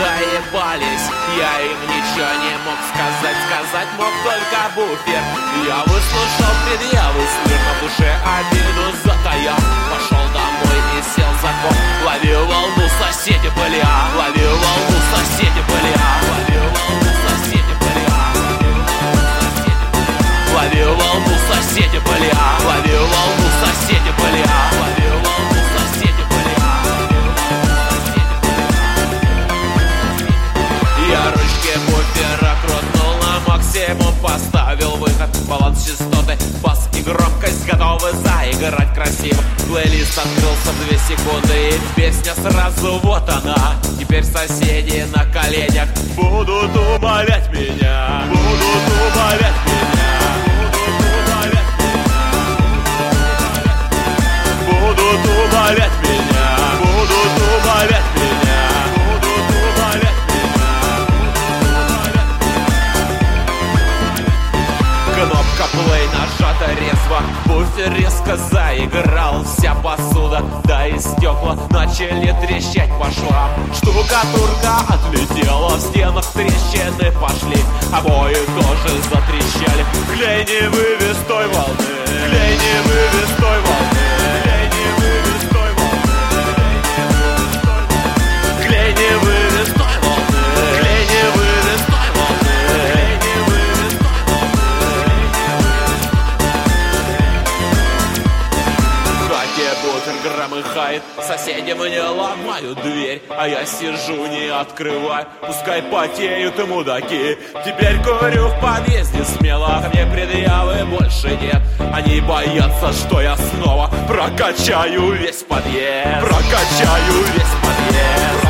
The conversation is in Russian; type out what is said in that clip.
доебались. Я им ничего не мог сказать, сказать мог только буфер. Я выслушал предъявы, слышь, на душе обиду затаял. Пошел домой и сел за комп. Ловил волну, соседи были, ловил волну, соседи были, ловил волну, соседи были, ловил волну, соседи были, ловил волну, соседи были, ловил волну, соседи были. Я ручки буфера крутнул, на максимум поставил выход. Баланс частоты, бас и громкость готовы заиграть красиво. Плейлист открылся в 2 секунды, и песня сразу вот она. Теперь соседи на коленях будут умолять меня, будут умолять меня, будут умолять меня, будут умолять меня, будут умолять меня. Кнопка плей нажата резво, буфер резко заиграл. Вся посуда, да и стекла начали трещать по швам. Штукатурка отлетела, в стенах трещины пошли, обои тоже затрещали. Клей не вывез той волны, клей не вывез той волны, клей не вывез той волны, клей не вывез той волны, клей не вывез той волны, клей не вывез той волны. В хате бутер громыхает, соседи мне ломают дверь, а я сижу не открываю, пускай потеют и мудаки. Теперь курю в подъезде смело, мне предъявы больше нет. Они боятся, что я снова прокачаю весь подъезд, прокачаю весь подъезд.